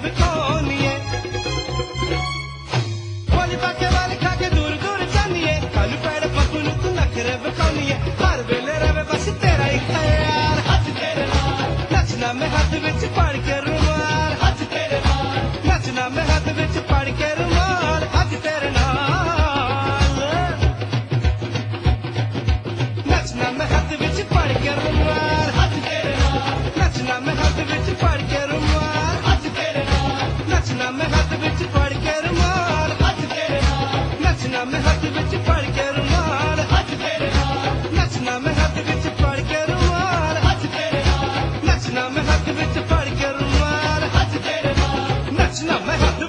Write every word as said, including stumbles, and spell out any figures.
विखोनिए वाली पाके वाली खाके दूर दूर जानिए कालू पेड़ पपुन तू नखरे विखोनिए हर वेले रवे बस तेरा ही ख्याल हज तेरे नाल नचना में हाथ विच पड़ के रुमाल हज तेरे नाल नचना में हाथ विच पड़ के रुमाल हज तेरे नाल नचना में हाथ विच पड़ के रुमाल हज तेरे नाल नचना में हाथ विच पड़ के रुमाल हज तेरे नाल नचना में हाथ विच पड़ के रुमाल हज तेरे नाल नचना में हाथ विच पड़ के रुमाल हज तेरे नाल नचना में हाथ विच पड़ के रुमाल हज तेरे नाल नचना में हाथ विच पड़ के रुमाल हज तेरे नाल नचना में हाथ